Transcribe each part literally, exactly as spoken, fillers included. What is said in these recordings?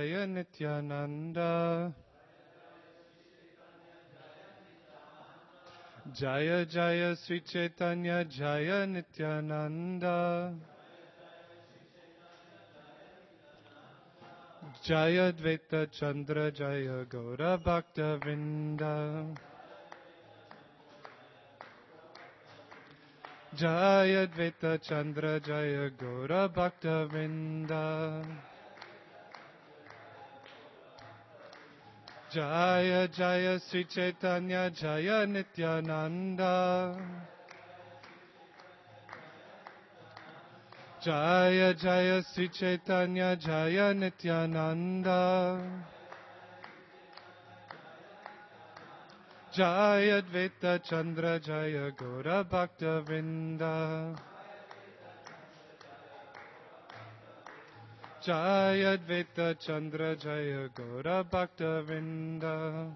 Jaya Nityananda. Jaya Jaya Sri Chaitanya Jaya Nityananda. Jaya Dvaita Chandra Jaya Gaura Bhakta Vrinda. Jaya Dvaita Chandra Jaya Gaura Bhakta Vrinda. Jaya Jaya Sri Chaitanya Jaya Nityananda. Jaya Jaya Sri Chaitanya Jaya Nityananda. Jaya Dvaita Chandra Jaya Gaura Bhakta Vrinda. Jaya Dvaita Chandra Jaya Gaura Bhakta Vrinda.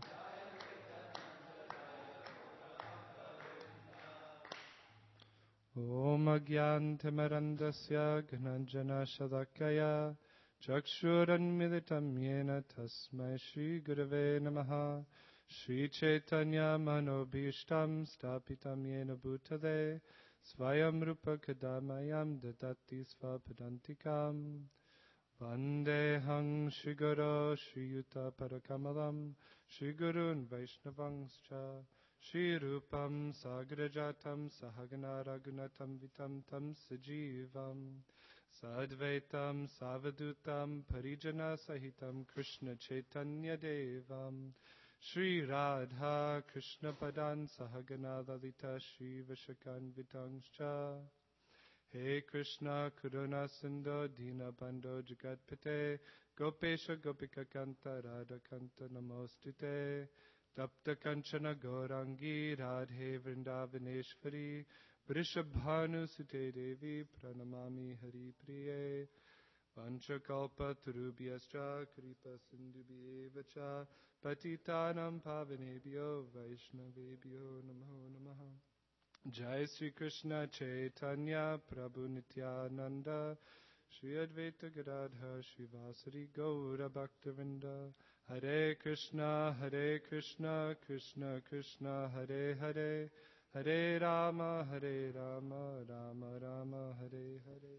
Om Agyantimarandasya Gyananjana Shalakaya Chakshuranmilitam Yena Tasmai Shri Gurave Namaha. Shri Chaitanya Manobhishtam Stapitam Yena Bhutale Svayam Rupa Kadamayam Dadati Svapadantikam Vandehang Shri Guru Shri Yuta Parakamalam Shri Gurun Vaishnavangscha Shri Rupam Sagrajatam Sahagana Raghunatam Vitam Tam Sajivam Sadvaitam Savadutam Parijana Sahitam Krishna Chaitanya Devam Shri Radha Krishna Padan Sahagana Lalita Shri Vishakan Vitangscha He Krishna Karuna Sindhu Dina Bando Jagatpate Gopesha Gopika Kanta Radha Kanta Namostute Tapta Kanchana Gaurangi Radhe Vrindavaneshwari Vrishabhanu Sute Devi Pranamami Hari Priye Vanchakalpa Turubhyascha Kripa Sindhubhyevacha Patitanam Pavanebhyo Vaishnavebhyo Namo Namaha. Jai Sri Krishna Chaitanya Prabhu Nityananda Shri Advaita Gadadhar Srivasari Gaura Bhaktavinda. Hare Krishna Hare Krishna Krishna Krishna Hare Hare Hare Rama Hare Rama Rama Rama Hare Hare.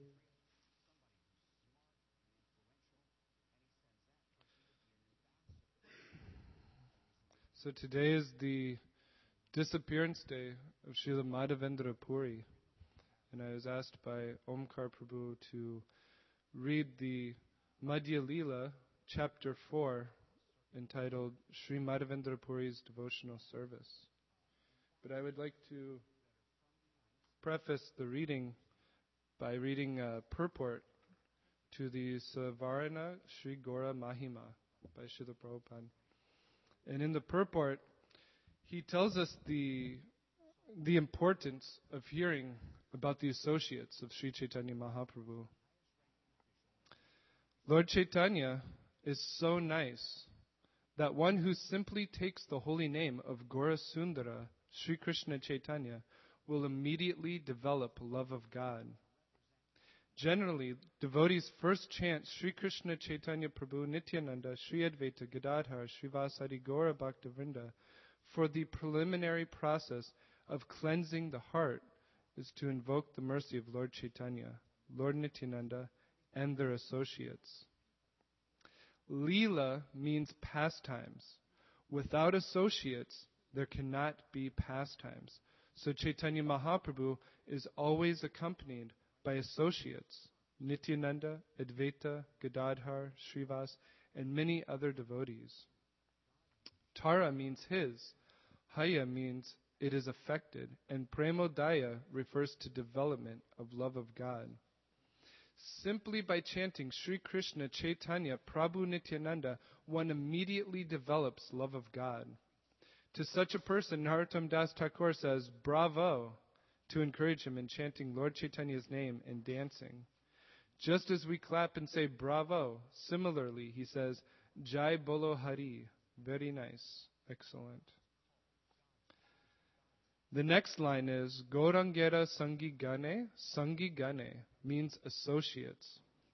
So today is the disappearance day of Srila Madhavendra Puri, and I was asked by Omkar Prabhu to read the Madhya Leela, chapter four, entitled Sri Madhavendra Puri's Devotional Service. But I would like to preface the reading by reading a purport to the Savarana Sri Gora Mahima by Srila Prabhupada. And in the purport, he tells us the, the importance of hearing about the associates of Sri Chaitanya Mahaprabhu. Lord Chaitanya is so nice that one who simply takes the holy name of Gaura Sundara, Sri Krishna Chaitanya, will immediately develop love of God. Generally, devotees first chant Sri Krishna Chaitanya Prabhu Nityananda Sri Advaita Gadadhar Srivasari Gaura Bhaktivinoda for the preliminary process of cleansing the heart is to invoke the mercy of Lord Chaitanya, Lord Nityananda, and their associates. Leela means pastimes. Without associates, there cannot be pastimes. So Chaitanya Mahaprabhu is always accompanied by associates, Nityananda, Advaita, Gadadhar, Srivas, and many other devotees. Tara means his, Haya means it is affected, and Premodaya refers to development of love of God. Simply by chanting Sri Krishna Chaitanya Prabhu Nityananda, one immediately develops love of God. To such a person, Narottam Das Thakur says, bravo, to encourage him in chanting Lord Chaitanya's name and dancing. Just as we clap and say bravo, similarly he says, Jai Bolo Hari. Very nice. Excellent. The next line is, Gaurangera Sangi Gane. Sangi Gane means associates.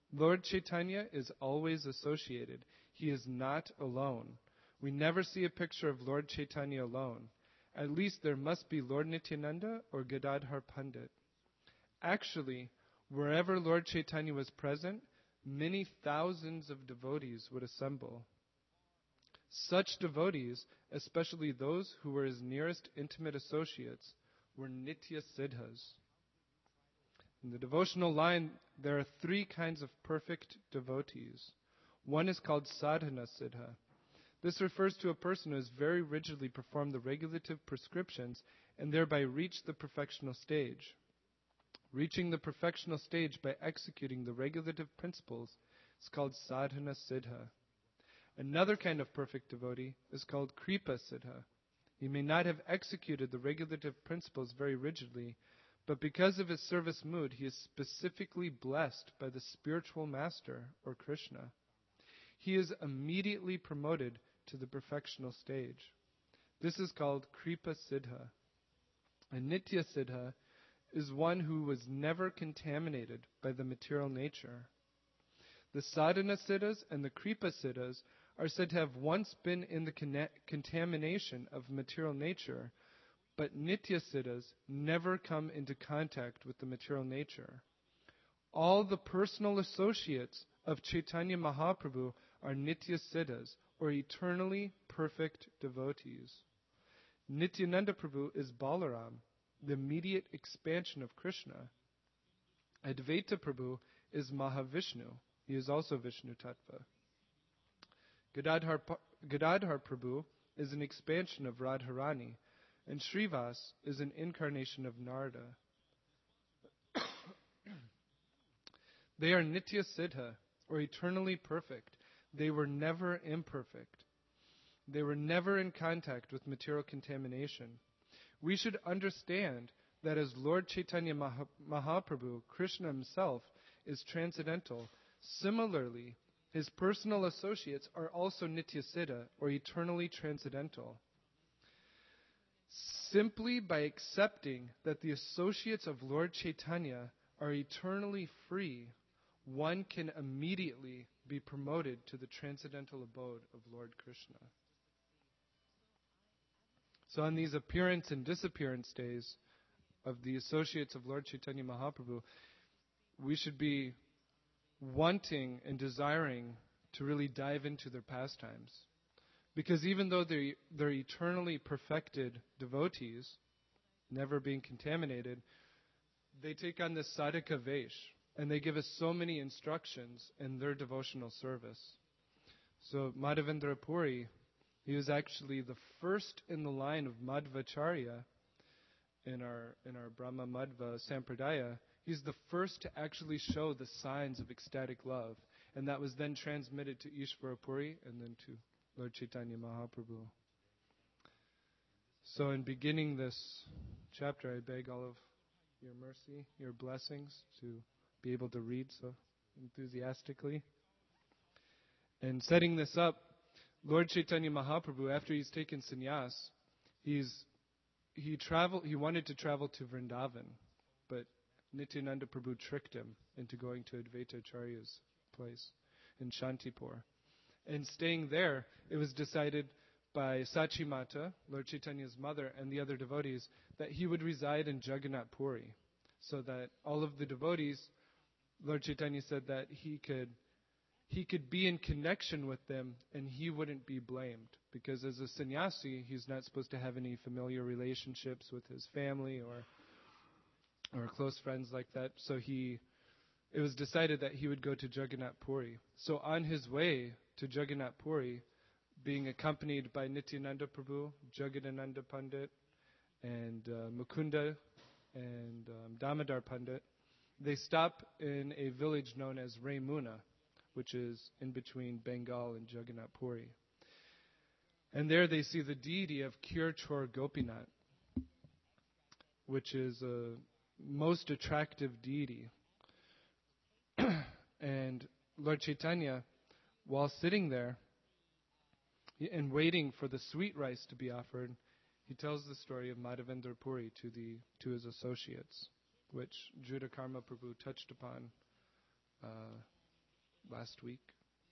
Lord Chaitanya is always associated. He is not alone. We never see a picture of Lord Chaitanya alone. At least there must be Lord Nityananda or Gadadhar Pandit. Actually, wherever Lord Chaitanya was present, many thousands of devotees would assemble. Such devotees, especially those who were his nearest intimate associates, were Nitya Siddhas. In the devotional line, there are three kinds of perfect devotees. One is called Sadhana Siddha. This refers to a person who has very rigidly performed the regulative prescriptions and thereby reached the perfectional stage. Reaching the perfectional stage by executing the regulative principles is called Sadhana Siddha. Another kind of perfect devotee is called Kripa Siddha. He may not have executed the regulative principles very rigidly, but because of his service mood, he is specifically blessed by the spiritual master, or Krishna. He is immediately promoted to the perfectional stage. This is called Kripa Siddha. A Nitya Siddha is one who was never contaminated by the material nature. The Sadhana Siddhas and the Kripa Siddhas are said to have once been in the con- contamination of material nature, but Nitya Siddhas never come into contact with the material nature. All the personal associates of Chaitanya Mahaprabhu are Nitya Siddhas, or eternally perfect devotees. Nityananda Prabhu is Balaram, the immediate expansion of Krishna. Advaita Prabhu is Mahavishnu. He is also Vishnu Tattva. Gadadhar, Gadadhar Prabhu is an expansion of Radharani, and Srivas is an incarnation of Narada. They are Nitya Siddha, or eternally perfect. They were never imperfect. They were never in contact with material contamination. We should understand that as Lord Chaitanya Maha- Mahaprabhu, Krishna himself, is transcendental, similarly, his personal associates are also Nitya Siddha, or eternally transcendental. Simply by accepting that the associates of Lord Chaitanya are eternally free, one can immediately be promoted to the transcendental abode of Lord Krishna. So on these appearance and disappearance days of the associates of Lord Chaitanya Mahaprabhu, we should be wanting and desiring to really dive into their pastimes. Because even though they're, they're eternally perfected devotees, never being contaminated, they take on this sadhaka vesh, and they give us so many instructions in their devotional service. So Madhavendra Puri, he was actually the first in the line of Madhvacharya in our in our Brahma Madhva Sampradaya. He's the first to actually show the signs of ecstatic love. And that was then transmitted to Ishvara Puri and then to Lord Chaitanya Mahaprabhu. So in beginning this chapter, I beg all of your mercy, your blessings to be able to read so enthusiastically. And setting this up, Lord Chaitanya Mahaprabhu, after he's taken sannyas, he's he traveled. He wanted to travel to Vrindavan, but Nityananda Prabhu tricked him into going to Advaita Acharya's place in Shantipur. And staying there, it was decided by Sachi Mata, Lord Chaitanya's mother, and the other devotees, that he would reside in Jagannath Puri, so that all of the devotees, Lord Chaitanya said that he could he could be in connection with them and he wouldn't be blamed. Because as a sannyasi, he's not supposed to have any familiar relationships with his family or or close friends like that. So he, it was decided that he would go to Jagannath Puri. So on his way to Jagannath Puri, being accompanied by Nityananda Prabhu, Jagadananda Pandit, and uh, Mukunda, and um, Damodar Pandit, they stop in a village known as Raimuna, which is in between Bengal and Jagannath Puri. And there they see the deity of Kirchor Gopinath, which is a most attractive deity. And Lord Chaitanya, while sitting there and waiting for the sweet rice to be offered, he tells the story of Madhavendra Puri to the to his associates, which Judakarma Prabhu touched upon uh, last week.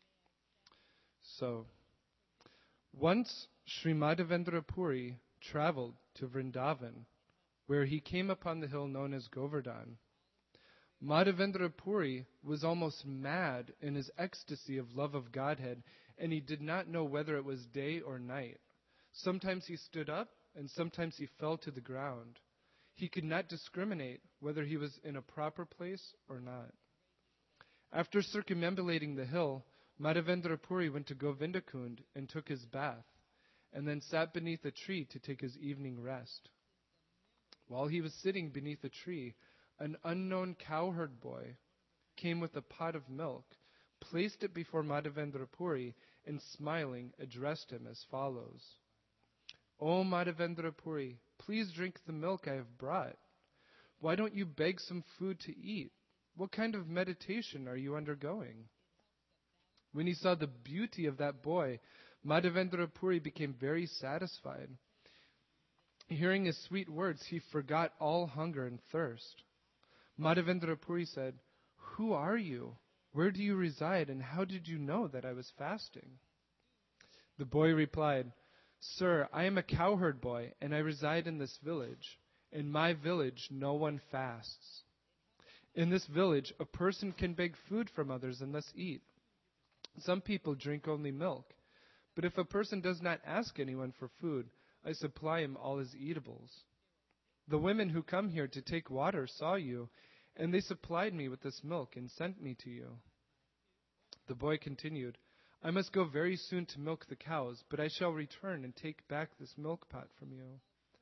So, once Sri Madhavendra Puri traveled to Vrindavan, where he came upon the hill known as Govardhan. Madhavendra Puri was almost mad in his ecstasy of love of Godhead, and he did not know whether it was day or night. Sometimes he stood up, and sometimes he fell to the ground. He could not discriminate whether he was in a proper place or not. After circumambulating the hill, Madhavendra Puri went to Govindakund and took his bath, and then sat beneath a tree to take his evening rest. While he was sitting beneath a tree, an unknown cowherd boy came with a pot of milk, placed it before Madhavendra Puri, and smiling addressed him as follows. "O Madhavendra Puri, please drink the milk I have brought. Why don't you beg some food to eat? What kind of meditation are you undergoing?" When he saw the beauty of that boy, Madhavendra Puri became very satisfied. Hearing his sweet words, he forgot all hunger and thirst. Madhavendra Puri said, "Who are you? Where do you reside, and how did you know that I was fasting?" The boy replied, "Sir, I am a cowherd boy, and I reside in this village. In my village, no one fasts. In this village, a person can beg food from others and thus eat. Some people drink only milk. But if a person does not ask anyone for food, I supply him all his eatables. The women who come here to take water saw you, and they supplied me with this milk and sent me to you." The boy continued, "I must go very soon to milk the cows, but I shall return and take back this milk pot from you."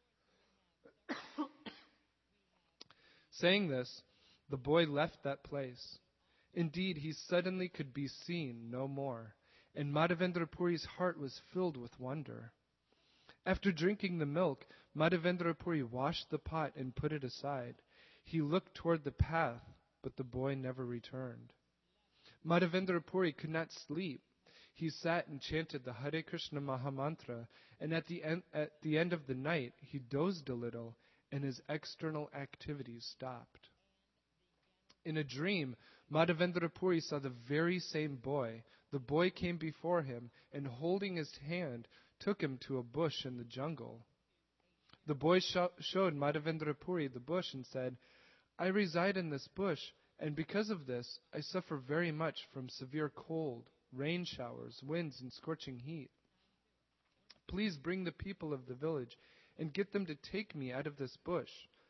Saying this, the boy left that place. Indeed, he suddenly could be seen no more, and Madhavendra Puri's heart was filled with wonder. After drinking the milk, Madhavendra Puri washed the pot and put it aside. He looked toward the path, but the boy never returned. Madhavendra Puri could not sleep. He sat and chanted the Hare Krishna Mahamantra, and at the end, at the end of the night, he dozed a little, and his external activities stopped. In a dream, Madhavendra Puri saw the very same boy. The boy came before him, and holding his hand, took him to a bush in the jungle. The boy sh- showed Madhavendra Puri the bush and said, "I reside in this bush, and because of this, I suffer very much from severe cold, rain showers, winds, and scorching heat. Please bring the people of the village and get them to take me out of this bush.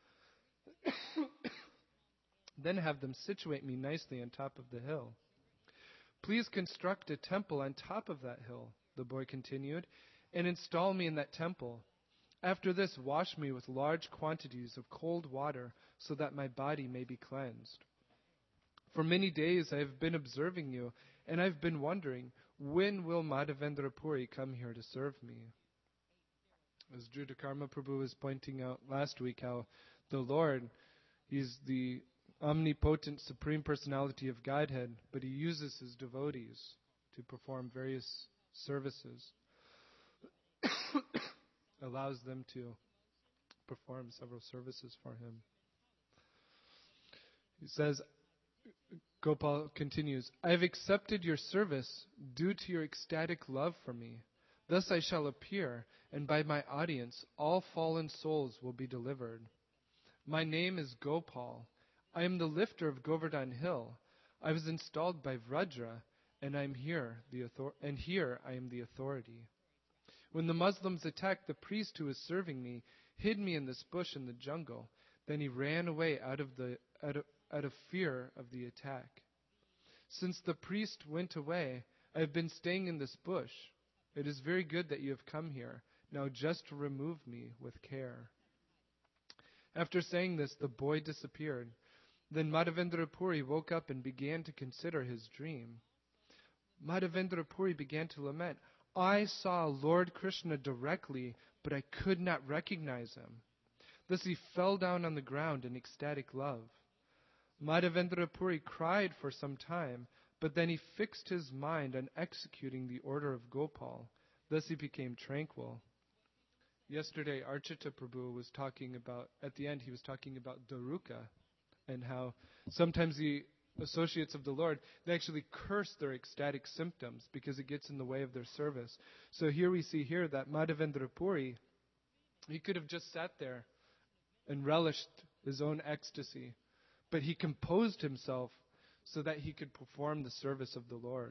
Then have them situate me nicely on top of the hill. Please construct a temple on top of that hill," the boy continued, "and install me in that temple. After this, wash me with large quantities of cold water so that my body may be cleansed. For many days I have been observing you, and I've been wondering, when will Madhavendra Puri come here to serve me?" As Drudakarma Prabhu was pointing out last week, how the Lord, He's the omnipotent Supreme Personality of Godhead, but He uses His devotees to perform various services. Allows them to perform several services for Him. He says, Gopal continues, "I have accepted your service due to your ecstatic love for me. Thus I shall appear, and by my audience all fallen souls will be delivered. My name is Gopal. I am the lifter of Govardhan Hill. I was installed by Vrajra, and I am here, the author- and here I am the authority. When the Muslims attacked the priest who was serving me, hid me in this bush in the jungle. Then he ran away out of the out of, out of fear of the attack. Since the priest went away, I have been staying in this bush. It is very good that you have come here. Now just remove me with care." After saying this, the boy disappeared. Then Madhavendra Puri woke up and began to consider his dream. Madhavendra Puri began to lament, "I saw Lord Krishna directly, but I could not recognize him." Thus he fell down on the ground in ecstatic love. Madhavendra Puri cried for some time, but then he fixed his mind on executing the order of Gopal. Thus he became tranquil. Yesterday, Archita Prabhu was talking about, at the end, he was talking about Daruka, and how sometimes he associates of the Lord, they actually curse their ecstatic symptoms because it gets in the way of their service. So here we see here that Madhavendra Puri, he could have just sat there and relished his own ecstasy, but he composed himself so that he could perform the service of the Lord.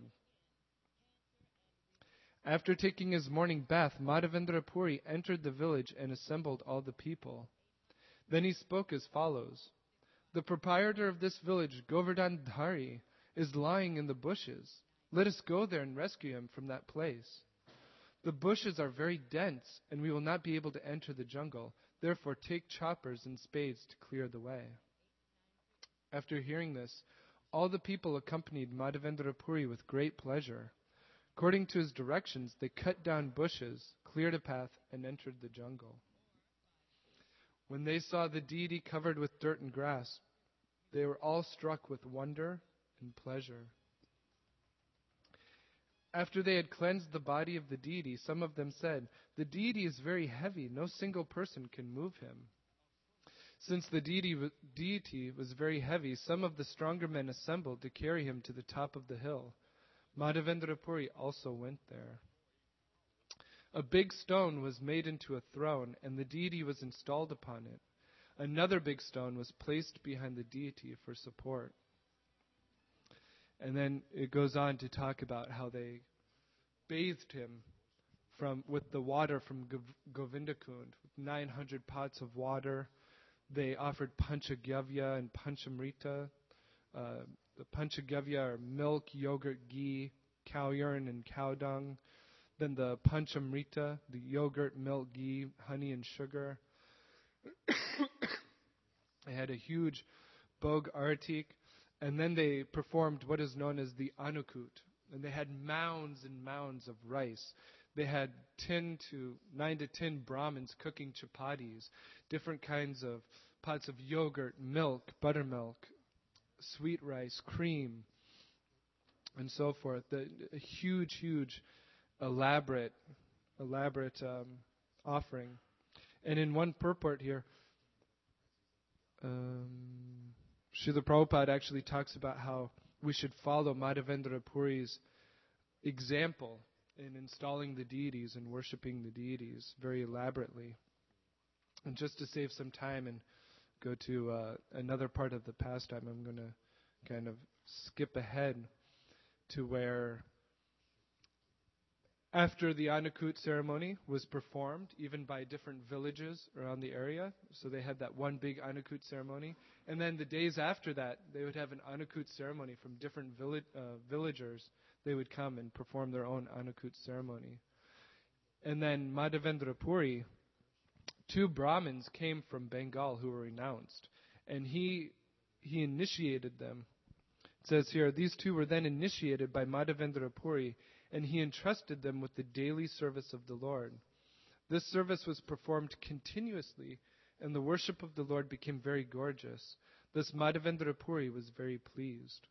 After taking his morning bath, Madhavendra Puri entered the village and assembled all the people. Then he spoke as follows. The proprietor of this village, Govardhan Dhari, is lying in the bushes. Let us go there and rescue him from that place. The bushes are very dense, and we will not be able to enter the jungle. Therefore, take choppers and spades to clear the way. After hearing this, all the people accompanied Madhavendra Puri with great pleasure. According to his directions, they cut down bushes, cleared a path, and entered the jungle. When they saw the deity covered with dirt and grass, they were all struck with wonder and pleasure. After they had cleansed the body of the deity, some of them said, "The deity is very heavy. No single person can move him." Since the deity, deity was very heavy, some of the stronger men assembled to carry him to the top of the hill. Madhavendra Puri also went there. A big stone was made into a throne, and the deity was installed upon it. Another big stone was placed behind the deity for support. And then it goes on to talk about how they bathed him from with the water from Gov- Govindakund, with nine hundred pots of water. They offered panchagavya and panchamrita. Uh, the panchagavya are milk, yogurt, ghee, cow urine, and cow dung. Then the panchamrita, the yogurt, milk, ghee, honey, and sugar. They had a huge bog artik, and then they performed what is known as the anukut. And they had mounds and mounds of rice. They had ten to nine to ten Brahmins cooking chapatis, different kinds of pots of yogurt, milk, buttermilk, sweet rice, cream, and so forth. The, a huge, huge, elaborate, elaborate um, offering. And in one purport here, um, Srila Prabhupada actually talks about how we should follow Madhavendra Puri's example in installing the deities and worshipping the deities very elaborately. And just to save some time and go to uh, another part of the pastime, I'm going to kind of skip ahead to where after the Anukut ceremony was performed, even by different villages around the area, so they had that one big Anukut ceremony, and then the days after that, they would have an Anukut ceremony from different villi- uh, villagers. They would come and perform their own Anukut ceremony. And then Madhavendra Puri, two Brahmins came from Bengal who were renounced, and he he initiated them. It says here, these two were then initiated by Madhavendra Puri, and he entrusted them with the daily service of the Lord. This service was performed continuously, and the worship of the Lord became very gorgeous. Thus Madhavendra Puri was very pleased.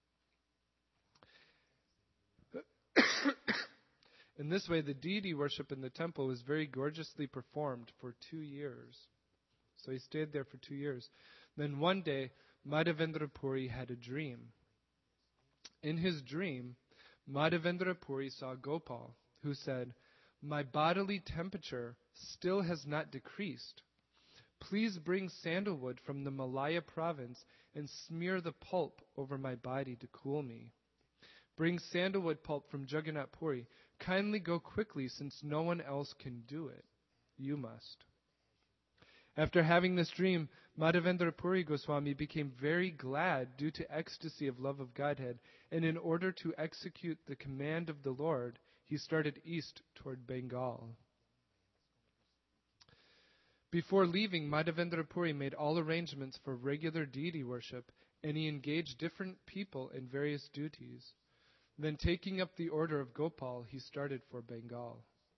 In this way, the deity worship in the temple was very gorgeously performed for two years. So he stayed there for two years. Then one day, Madhavendra Puri had a dream. In his dream, Madhavendra Puri saw Gopal, who said, "My bodily temperature still has not decreased. Please bring sandalwood from the Malaya province and smear the pulp over my body to cool me. Bring sandalwood pulp from Jagannath Puri. Kindly go quickly, since no one else can do it. You must." After having this dream, Madhavendra Puri Goswami became very glad due to ecstasy of love of Godhead, and in order to execute the command of the Lord, he started east toward Bengal. Before leaving, Madhavendra Puri made all arrangements for regular deity worship, and he engaged different people in various duties. Then, taking up the order of Gopal, he started for Bengal.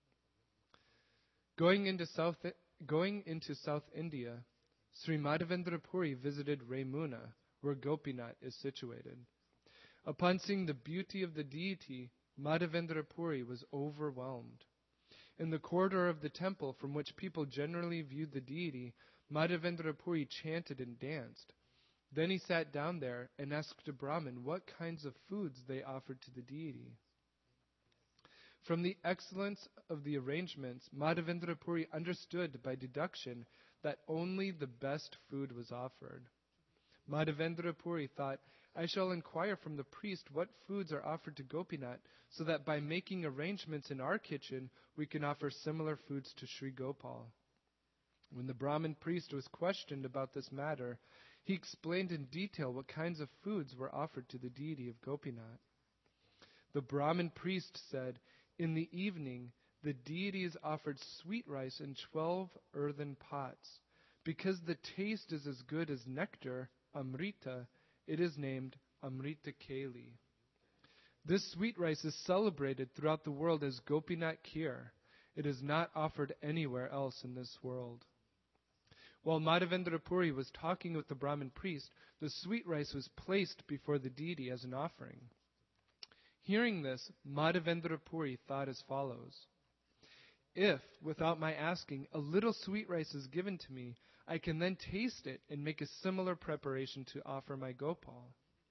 Going into South Going into South India, Sri Madhavendra Puri visited Raimuna, where Gopinath is situated. Upon seeing the beauty of the deity, Madhavendra Puri was overwhelmed. In the corridor of the temple from which people generally viewed the deity, Madhavendra Puri chanted and danced. Then he sat down there and asked a Brahmin what kinds of foods they offered to the deity. From the excellence of the arrangements, Madhavendra Puri understood by deduction that only the best food was offered. Madhavendra Puri thought, I shall inquire from the priest what foods are offered to Gopinath, so that by making arrangements in our kitchen, we can offer similar foods to Sri Gopal. When the Brahmin priest was questioned about this matter, he explained in detail what kinds of foods were offered to the deity of Gopinath. The Brahmin priest said, in the evening, the deity is offered sweet rice in twelve earthen pots. Because the taste is as good as nectar, Amrita, it is named Amrita Keli. This sweet rice is celebrated throughout the world as Gopinath Kheer. It is not offered anywhere else in this world. While Madhavendra Puri was talking with the Brahmin priest, the sweet rice was placed before the deity as an offering. Hearing this, Madhavendra Puri thought as follows. If, without my asking, a little sweet rice is given to me, I can then taste it and make a similar preparation to offer my Gopal.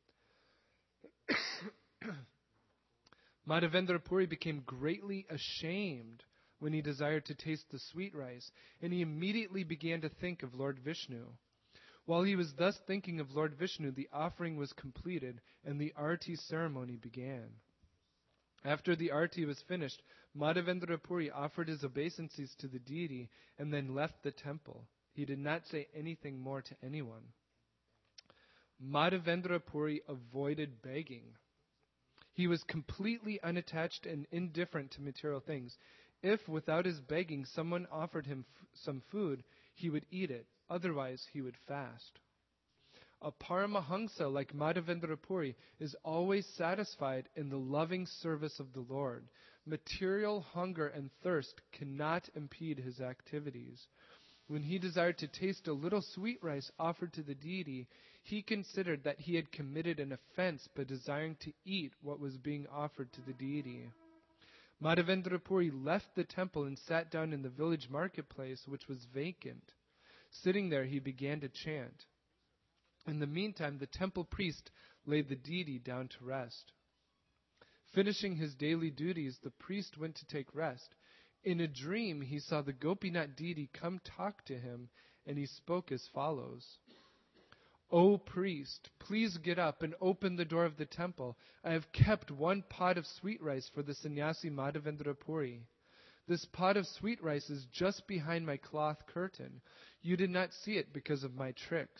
Madhavendra Puri became greatly ashamed when he desired to taste the sweet rice, and he immediately began to think of Lord Vishnu. While he was thus thinking of Lord Vishnu, the offering was completed, and the arti ceremony began. After the arti was finished, Madhavendra Puri offered his obeisances to the deity and then left the temple. He did not say anything more to anyone. Madhavendra Puri avoided begging. He was completely unattached and indifferent to material things. If, without his begging, someone offered him f- some food, he would eat it. Otherwise, he would fast. A Paramahamsa like Madhavendra Puri is always satisfied in the loving service of the Lord. Material hunger and thirst cannot impede his activities. When he desired to taste a little sweet rice offered to the deity, he considered that he had committed an offense by desiring to eat what was being offered to the deity. Madhavendra Puri left the temple and sat down in the village marketplace, which was vacant. Sitting there, he began to chant. In the meantime, the temple priest laid the deity down to rest. Finishing his daily duties, the priest went to take rest. In a dream, he saw the Gopinath deity come talk to him, and he spoke as follows. O priest, please get up and open the door of the temple. I have kept one pot of sweet rice for the sannyasi Madhavendra Puri. This pot of sweet rice is just behind my cloth curtain. You did not see it because of my tricks.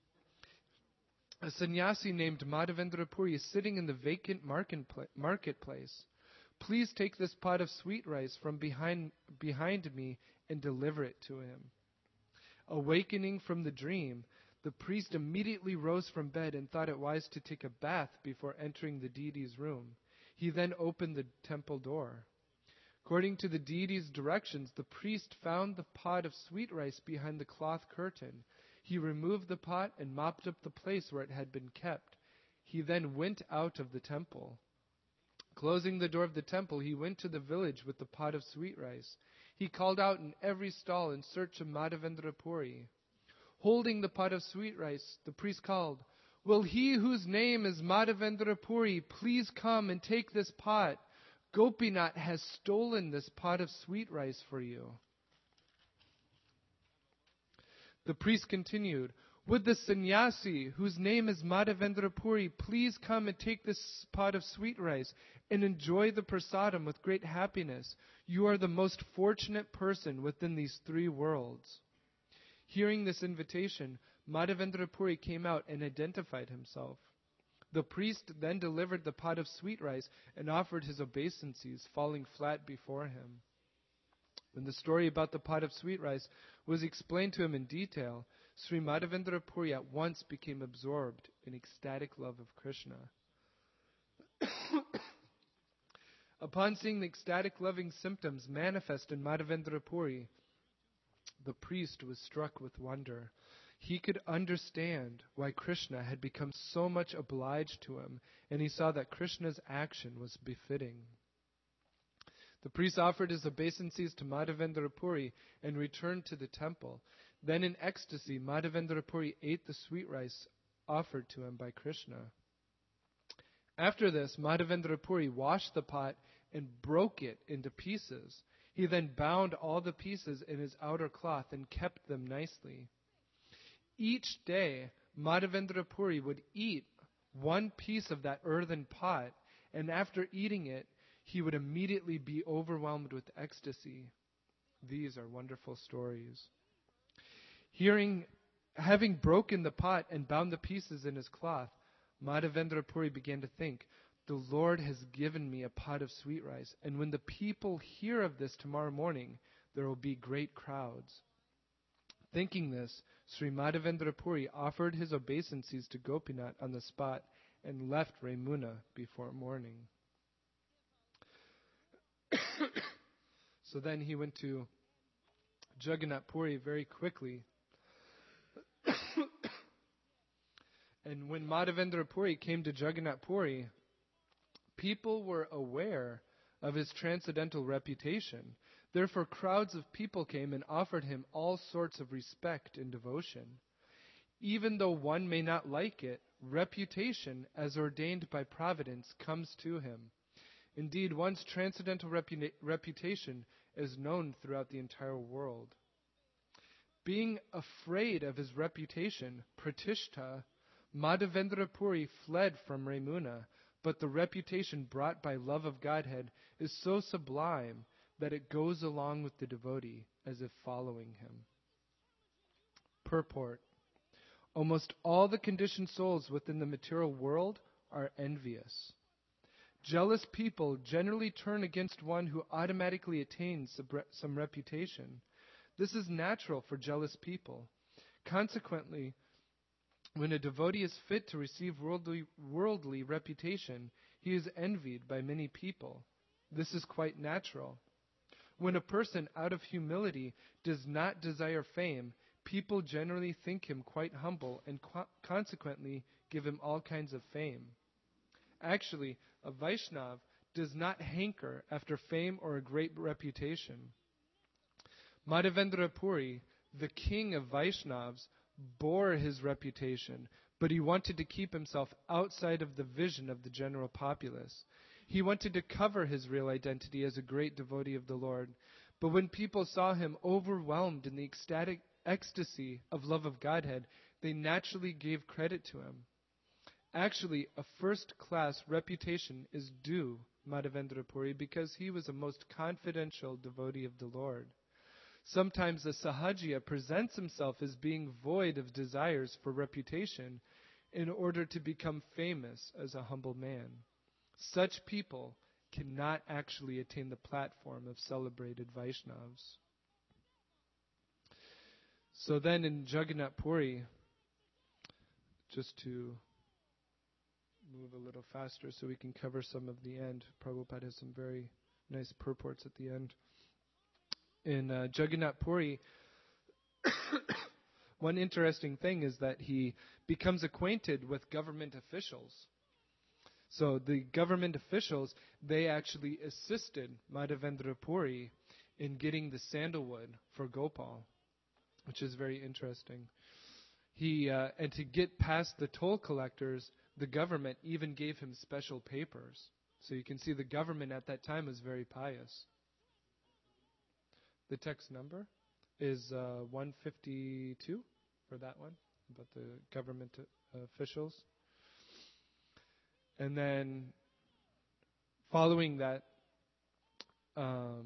A sannyasi named Madhavendra Puri is sitting in the vacant marketplace. Please take this pot of sweet rice from behind, behind me and deliver it to him. Awakening from the dream, the priest immediately rose from bed and thought it wise to take a bath before entering the deity's room. He then opened the temple door. According to the deity's directions, the priest found the pot of sweet rice behind the cloth curtain. He removed the pot and mopped up the place where it had been kept. He then went out of the temple. Closing the door of the temple, he went to the village with the pot of sweet rice. He called out in every stall in search of Madhavendra Puri. Holding the pot of sweet rice, the priest called, "Will he whose name is Madhavendra Puri please come and take this pot? Gopinath has stolen this pot of sweet rice for you." The priest continued, "Would the sannyasi, whose name is Madhavendra Puri, please come and take this pot of sweet rice and enjoy the prasadam with great happiness? You are the most fortunate person within these three worlds." Hearing this invitation, Madhavendra Puri came out and identified himself. The priest then delivered the pot of sweet rice and offered his obeisances, falling flat before him. When the story about the pot of sweet rice was explained to him in detail, Sri Madhavendra Puri at once became absorbed in ecstatic love of Krishna. Upon seeing the ecstatic loving symptoms manifest in Madhavendra Puri, the priest was struck with wonder. He could understand why Krishna had become so much obliged to him, and he saw that Krishna's action was befitting. The priest offered his obeisances to Madhavendra Puri and returned to the temple. Then in ecstasy, Madhavendra Puri ate the sweet rice offered to him by Krishna. After this, Madhavendra Puri washed the pot and broke it into pieces. He then bound all the pieces in his outer cloth and kept them nicely. Each day, Madhavendra Puri would eat one piece of that earthen pot, and after eating it, he would immediately be overwhelmed with ecstasy. These are wonderful stories. Hearing, having broken the pot and bound the pieces in his cloth, Madhavendra Puri began to think, the Lord has given me a pot of sweet rice, and when the people hear of this tomorrow morning, there will be great crowds. Thinking this, Sri Madhavendra Puri offered his obeisances to Gopinath on the spot and left Ramuna before morning. So then he went to Jagannath Puri very quickly. And when Madhavendra Puri came to Jagannath Puri, people were aware of his transcendental reputation. Therefore, crowds of people came and offered him all sorts of respect and devotion. Even though one may not like it, reputation, as ordained by providence, comes to him. Indeed, one's transcendental repu- reputation is known throughout the entire world. Being afraid of his reputation, Pratishta, Madhavendra Puri fled from Ramuna, but the reputation brought by love of Godhead is so sublime that it goes along with the devotee as if following him. Purport. Almost all the conditioned souls within the material world are envious. Jealous people generally turn against one who automatically attains some reputation. This is natural for jealous people. Consequently, when a devotee is fit to receive worldly, worldly reputation, he is envied by many people. This is quite natural. When a person, out of humility, does not desire fame, people generally think him quite humble and qu- consequently give him all kinds of fame. Actually, a Vaishnav does not hanker after fame or a great reputation. Madhavendra Puri, the king of Vaishnavas, bore his reputation, but he wanted to keep himself outside of the vision of the general populace. He wanted to cover his real identity as a great devotee of the Lord. But when people saw him overwhelmed in the ecstatic ecstasy of love of Godhead, they naturally gave credit to him. Actually, a first-class reputation is due Madhavendra Puri because he was a most confidential devotee of the Lord. Sometimes the Sahajiya presents himself as being void of desires for reputation in order to become famous as a humble man. Such people cannot actually attain the platform of celebrated Vaishnavas. So then in Jagannath Puri, just to move a little faster so we can cover some of the end, Prabhupada has some very nice purports at the end. In uh, Jagannath Puri, one interesting thing is that he becomes acquainted with government officials. So the government officials, they actually assisted Madhavendra Puri in getting the sandalwood for Gopal, which is very interesting. He uh, and to get past the toll collectors, the government even gave him special papers. So you can see the government at that time was very pious. The text number is uh, one fifty-two for that one, about the government uh, officials. And then following that, um,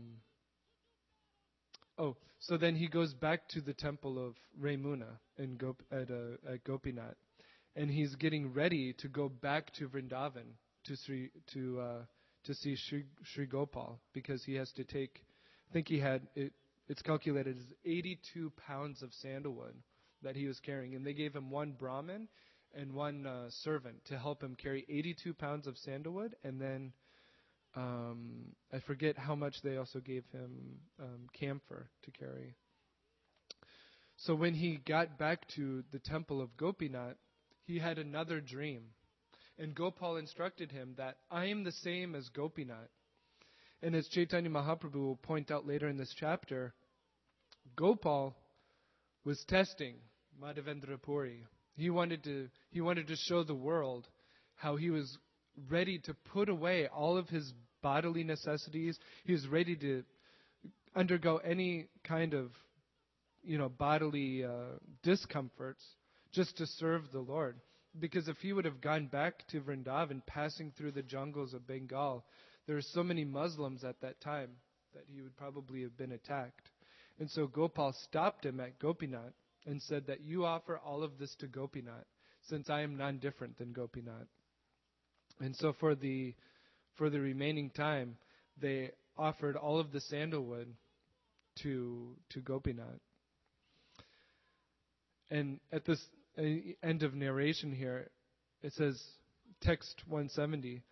oh, so then he goes back to the temple of Ramuna in Gop- at, uh, at Gopinath, and he's getting ready to go back to Vrindavan to Sri, to uh, to see Sri, Sri Gopal, because he has to take. I think he had it. It's calculated as eighty-two pounds of sandalwood that he was carrying, and they gave him one Brahmin and one uh, servant to help him carry eighty-two pounds of sandalwood, and then um, I forget how much they also gave him um, camphor to carry. So when he got back to the temple of Gopinath, he had another dream, and Gopal instructed him that I am the same as Gopinath. And as Chaitanya Mahaprabhu will point out later in this chapter, Gopal was testing Madhavendra Puri. He wanted to, he wanted to show the world how he was ready to put away all of his bodily necessities. He was ready to undergo any kind of, you know, bodily uh, discomforts just to serve the Lord. Because if he would have gone back to Vrindavan, passing through the jungles of Bengal, there were so many Muslims at that time that he would probably have been attacked. And so Gopal stopped him at Gopinath and said that you offer all of this to Gopinath, since I am non-different than Gopinath. And so for the for the remaining time, they offered all of the sandalwood to to Gopinath. And at this uh, end of narration here, it says, text one seventy,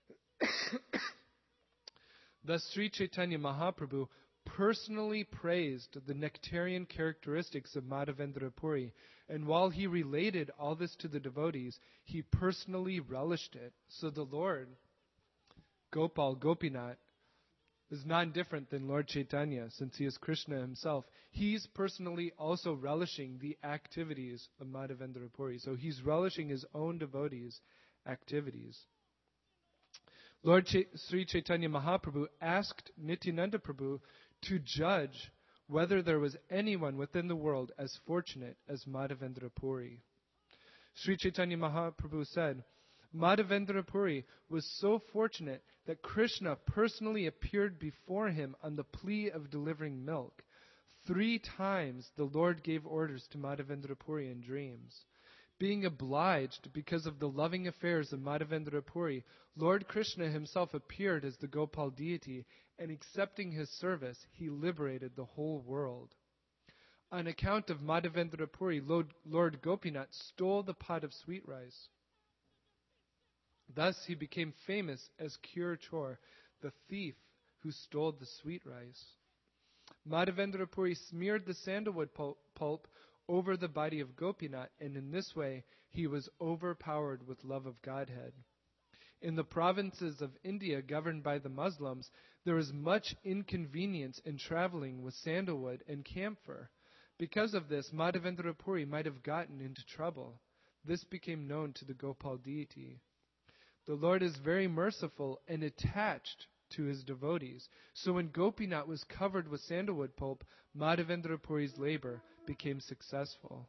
thus Sri Chaitanya Mahaprabhu personally praised the nectarian characteristics of Madhavendra Puri, and while he related all this to the devotees, he personally relished it. So the Lord, Gopal, Gopinath, is non-different than Lord Chaitanya, since he is Krishna himself. He's personally also relishing the activities of Madhavendra Puri. So he's relishing his own devotees' activities. Lord Ch- Sri Chaitanya Mahaprabhu asked Nityananda Prabhu to judge whether there was anyone within the world as fortunate as Madhavendra Puri. Sri Chaitanya Mahaprabhu said, Madhavendra Puri was so fortunate that Krishna personally appeared before him on the plea of delivering milk. Three times the Lord gave orders to Madhavendra Puri in dreams. Being obliged because of the loving affairs of Madhavendra Puri, Lord Krishna himself appeared as the Gopal deity, and accepting his service, he liberated the whole world. On account of Madhavendra Puri, Lord, Lord Gopinath stole the pot of sweet rice. Thus he became famous as Kyur Chor, the thief who stole the sweet rice. Madhavendra Puri smeared the sandalwood pulp, pulp over the body of Gopinath, and in this way he was overpowered with love of Godhead. In the provinces of India governed by the Muslims, there is much inconvenience in traveling with sandalwood and camphor. Because of this, Madhavendra Puri might have gotten into trouble. This became known to the Gopal deity. The Lord is very merciful and attached to his devotees. So when Gopinath was covered with sandalwood pulp, Madhavendra Puri's labor became successful.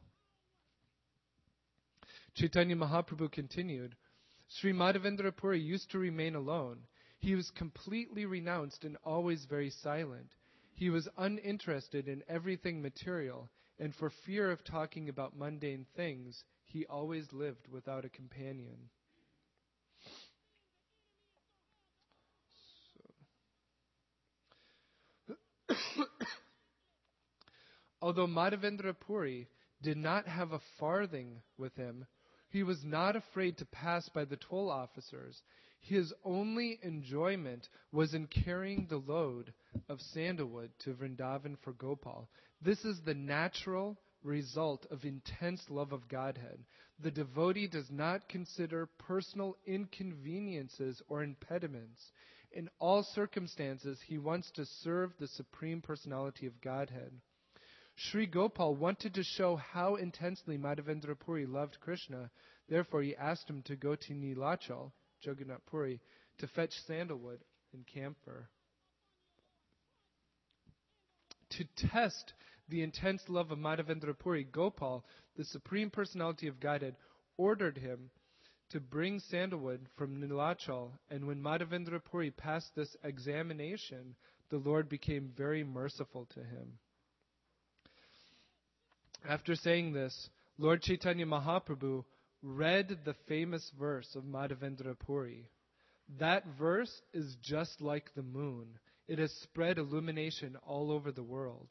Chaitanya Mahaprabhu continued, Sri Madhavendra Puri used to remain alone. He was completely renounced and always very silent. He was uninterested in everything material, and for fear of talking about mundane things, he always lived without a companion. Although Madhavendra Puri did not have a farthing with him, he was not afraid to pass by the toll officers. His only enjoyment was in carrying the load of sandalwood to Vrindavan for Gopal. This is the natural result of intense love of Godhead. The devotee does not consider personal inconveniences or impediments. In all circumstances, he wants to serve the Supreme Personality of Godhead. Sri Gopal wanted to show how intensely Madhavendra Puri loved Krishna. Therefore, he asked him to go to Nilachal, Jagannath Puri, to fetch sandalwood and camphor. To test the intense love of Madhavendra Puri, Gopal, the Supreme Personality of Godhead, ordered him to bring sandalwood from Nilachal, and when Madhavendra Puri passed this examination, the Lord became very merciful to him. After saying this, Lord Chaitanya Mahaprabhu read the famous verse of Madhavendra Puri. That verse is just like the moon. It has spread illumination all over the world.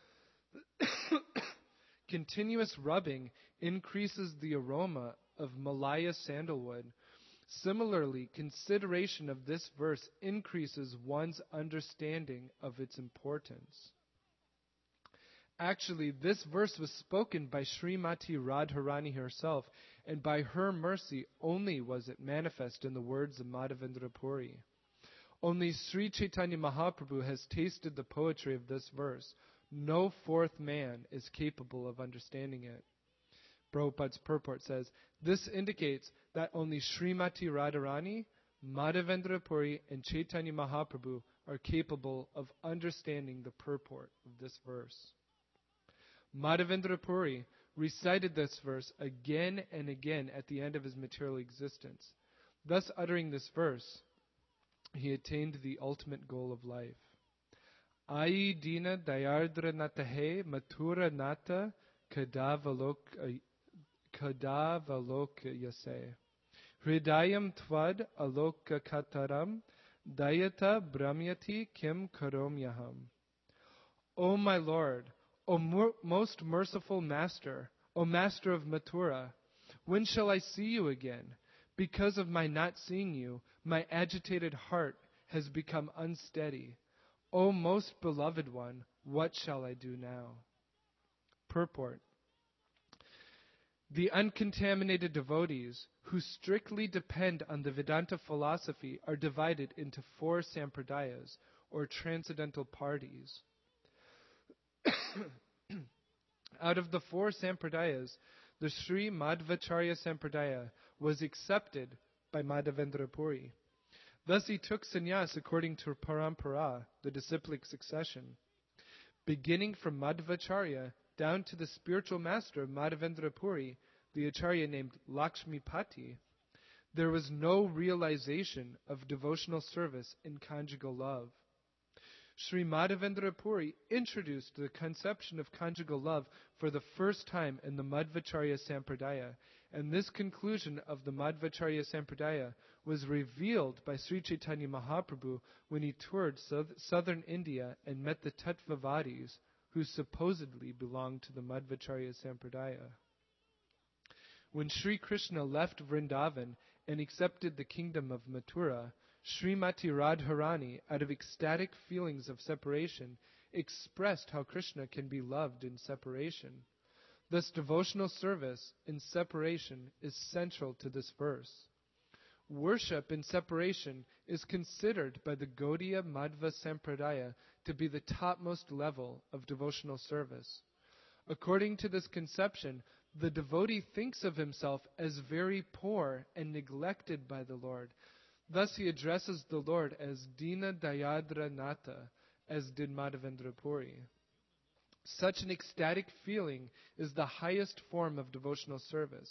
Continuous rubbing increases the aroma of Malaya sandalwood. Similarly, consideration of this verse increases one's understanding of its importance. Actually, this verse was spoken by Srimati Radharani herself, and by her mercy only was it manifest in the words of Madhavendra Puri. Only Sri Chaitanya Mahaprabhu has tasted the poetry of this verse. No fourth man is capable of understanding it. Prabhupada's purport says, this indicates that only Srimati Radharani, Madhavendra Puri, and Chaitanya Mahaprabhu are capable of understanding the purport of this verse. Madhavendra Puri recited this verse again and again at the end of his material existence. Thus, uttering this verse, he attained the ultimate goal of life. Ai dina dayardra natahe mathura nata kadavalok kadavalok yase. Hridayam tvad aloka kataram dayata brahmyati kim karomyaham. O my Lord, O mer- most merciful Master, O Master of Mathura, when shall I see you again? Because of my not seeing you, my agitated heart has become unsteady. O most beloved one, what shall I do now? Purport. The uncontaminated devotees who strictly depend on the Vedanta philosophy are divided into four sampradayas, or transcendental parties. Out of the four sampradayas, the Sri Madhvacharya Sampradaya was accepted by Madhavendra Puri. Thus he took sannyas according to Parampara, the disciplic succession. Beginning from Madhvacharya down to the spiritual master of Madhavendra Puri, the Acharya named Lakshmipati, there was no realization of devotional service in conjugal love. Sri Madhavendra Puri introduced the conception of conjugal love for the first time in the Madhvacharya Sampradaya, and this conclusion of the Madhvacharya Sampradaya was revealed by Sri Chaitanya Mahaprabhu when he toured southern India and met the Tattvavadis, who supposedly belonged to the Madhvacharya Sampradaya. When Sri Krishna left Vrindavan and accepted the kingdom of Mathura, Srimati Radharani, out of ecstatic feelings of separation, expressed how Krishna can be loved in separation. Thus, devotional service in separation is central to this verse. Worship in separation is considered by the Gaudiya Madhva Sampradaya to be the topmost level of devotional service. According to this conception, the devotee thinks of himself as very poor and neglected by the Lord. Thus he addresses the Lord as Dina Dayadra Nata, as did Madhavendra Puri. Such an ecstatic feeling is the highest form of devotional service.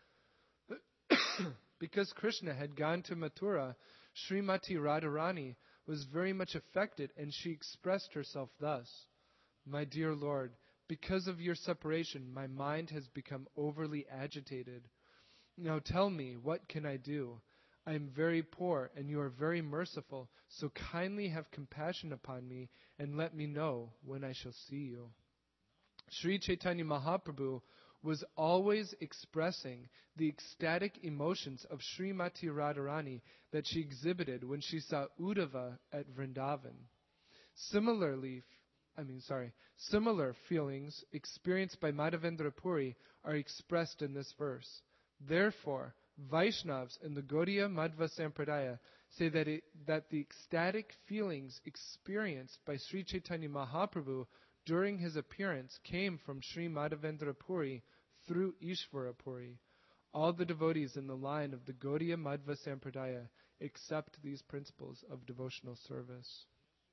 Because Krishna had gone to Mathura, Srimati Radharani was very much affected, and she expressed herself thus: My dear Lord, because of your separation, my mind has become overly agitated. Now tell me, what can I do? I am very poor, and you are very merciful, so kindly have compassion upon me, and let me know when I shall see you. Sri Chaitanya Mahaprabhu was always expressing the ecstatic emotions of Srimati Radharani that she exhibited when she saw Uddhava at Vrindavan. Similarly, I mean, sorry, similar feelings experienced by Madhavendra Puri are expressed in this verse. Therefore, Vaishnavas in the Gaudiya Madhva Sampradaya say that, it, that the ecstatic feelings experienced by Sri Chaitanya Mahaprabhu during his appearance came from Sri Madhavendra Puri through Ishvara Puri. All the devotees in the line of the Gaudiya Madhva Sampradaya accept these principles of devotional service.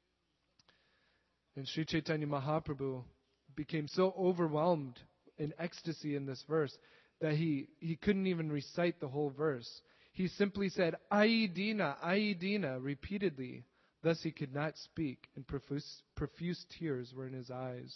And Sri Chaitanya Mahaprabhu became so overwhelmed in ecstasy in this verse that he, he couldn't even recite the whole verse. He simply said, Ai Dina, Ai Dina, repeatedly. Thus he could not speak, and profuse, profuse tears were in his eyes.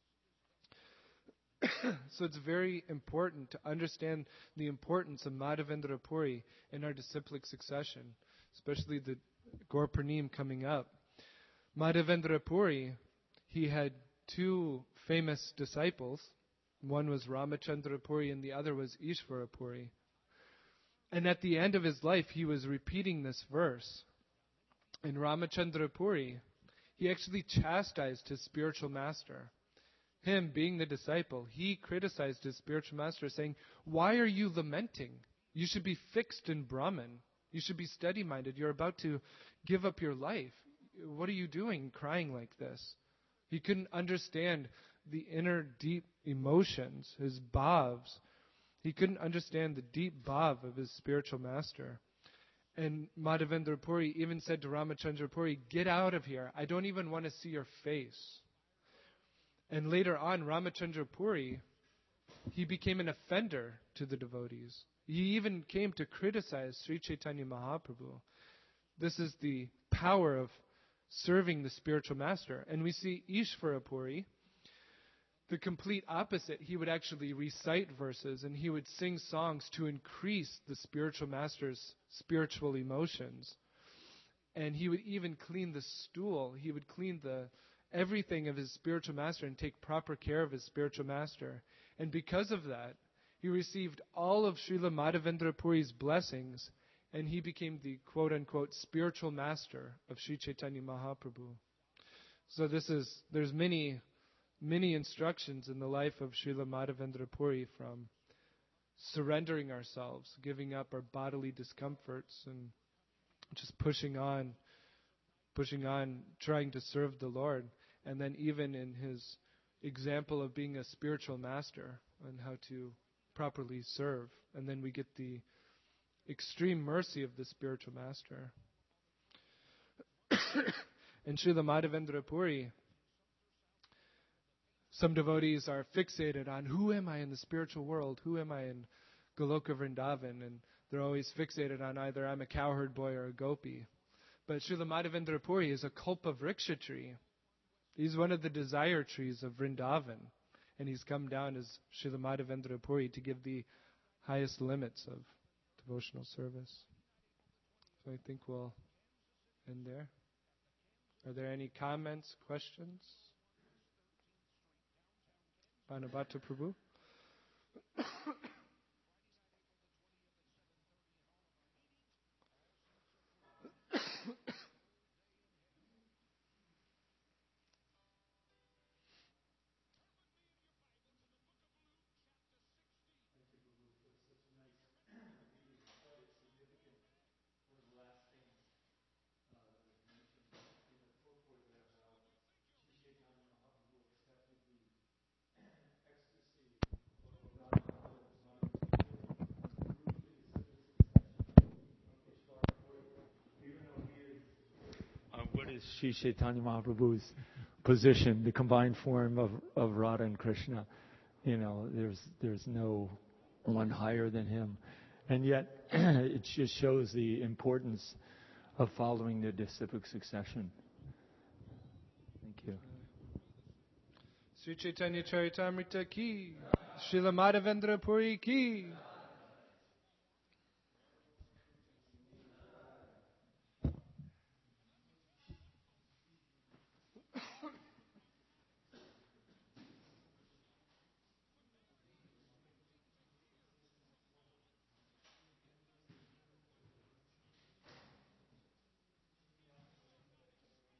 So it's very important to understand the importance of Madhavendra Puri in our disciplic succession, especially the Gaur Purnim coming up. Madhavendra Puri, he had two famous disciples. One was Ramachandra Puri and the other was Ishvara Puri. And at the end of his life, he was repeating this verse. In Ramachandra Puri, he actually chastised his spiritual master. Him, being the disciple, he criticized his spiritual master, saying, Why are you lamenting? You should be fixed in Brahman. You should be steady-minded. You're about to give up your life. What are you doing crying like this? He couldn't understand the inner deep emotions, his bhavs. He couldn't understand the deep bhav of his spiritual master. And Madhavendra Puri even said to Ramachandra Puri, "Get out of here. I don't even want to see your face." And later on, Ramachandra Puri, he became an offender to the devotees. He even came to criticize Sri Chaitanya Mahaprabhu. This is the power of serving the spiritual master. And we see Ishvara Puri, the complete opposite. He would actually recite verses and he would sing songs to increase the spiritual master's spiritual emotions. And he would even clean the stool. He would clean the everything of his spiritual master and take proper care of his spiritual master. And because of that, he received all of Srila Madhavendra Puri's blessings, and he became the quote-unquote spiritual master of Sri Chaitanya Mahaprabhu. So this is, there's many, many instructions in the life of Srila Madhavendra Puri, from surrendering ourselves, giving up our bodily discomforts, and just pushing on, pushing on, trying to serve the Lord. And then even in his example of being a spiritual master and how to properly serve. And then we get the extreme mercy of the spiritual master. And Srila Madhavendra Puri, some devotees are fixated on, who am I in the spiritual world? Who am I in Goloka Vrindavan? And they're always fixated on either I'm a cowherd boy or a gopi. But Srila Madhavendra Puri is a Kalpa Vriksha tree. He's one of the desire trees of Vrindavan. And he's come down as Srila Madhavendra Puri to give the highest limits of devotional service. So I think we'll end there. Are there any comments, questions? Banabhata Prabhu? Sri Chaitanya Mahaprabhu's position, the combined form of, of Radha and Krishna. You know, there's there's no one higher than him. And yet, it just shows the importance of following the disciplic succession. Thank you. Sri Chaitanya Charitamrita ki, Srila Madhavendra Puri ki.